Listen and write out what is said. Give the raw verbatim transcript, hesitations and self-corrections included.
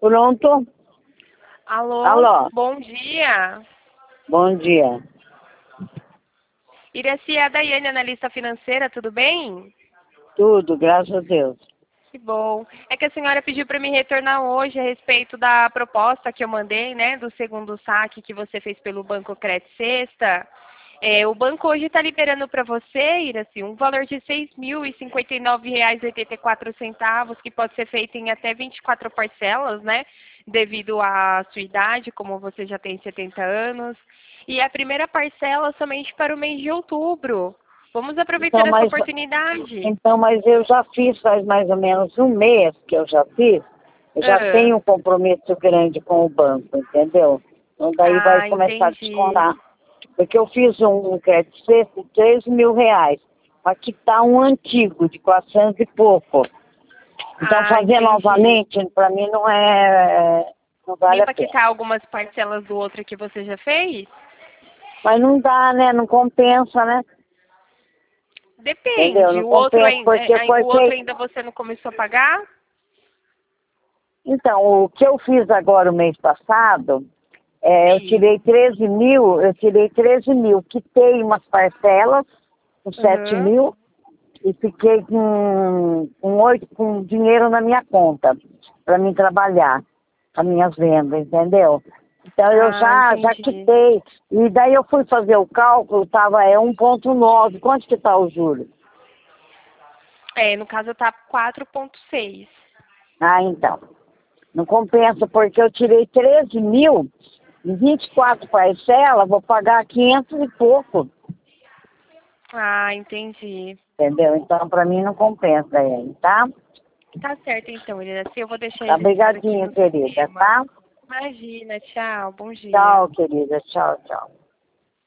Pronto? Alô, Alô, bom dia. bom dia. Iraci, é a Daiane, analista financeira, tudo bem? Tudo, graças a Deus. Que bom. É que a senhora pediu para me retornar hoje a respeito da proposta que eu mandei, né, do segundo saque que você fez pelo Banco Credit Sexta. É, o banco hoje está liberando para você, Iraci, um valor de seis mil e cinquenta e nove reais e oitenta e quatro centavos, que pode ser feito em até vinte e quatro parcelas, né? Devido à sua idade, como você já tem setenta anos. E a primeira parcela somente para o mês de outubro. Vamos aproveitar Então, essa mas, oportunidade. então, mas eu já fiz faz mais ou menos um mês que eu já fiz. Eu já Ah, tenho um compromisso grande com o banco, entendeu? Então daí vai ah, começar a entendi. descontar. Porque eu fiz um crédito sexto de três mil reais para quitar um antigo de quatrocentos e pouco. Então Ah, fazer entendi. novamente, para mim não é, não vale Nem a para pena. quitar algumas parcelas do outro que você já fez? Mas não dá, né? Não compensa, né? Entendeu? Depende. Não O outro, compensa ain- é, porque ai- o foi outro feito. ainda você não começou a pagar? Então, o que eu fiz agora o mês passado, é, eu Sim. tirei treze mil, eu tirei treze mil, quitei umas parcelas com sete Uhum. mil e fiquei com, com, oito, com dinheiro na minha conta para mim trabalhar, as minhas vendas, entendeu? Então eu Ah, já, já entendi. quitei. E daí eu fui fazer o cálculo, estava é um ponto nove. Quanto que está o juro? É, no caso tá quatro ponto seis. Ah, então. Não compensa, porque eu tirei treze mil, em vinte e quatro parcelas, vou pagar quinhentos e pouco, Ah, entendi. entendeu? Então, para mim, não compensa aí, tá? Tá certo então, Iraci. Eu vou deixar Tá, registrado aqui obrigadinha, no querida, sistema. tá? Imagina, tchau, bom dia. Tchau, querida, tchau, tchau.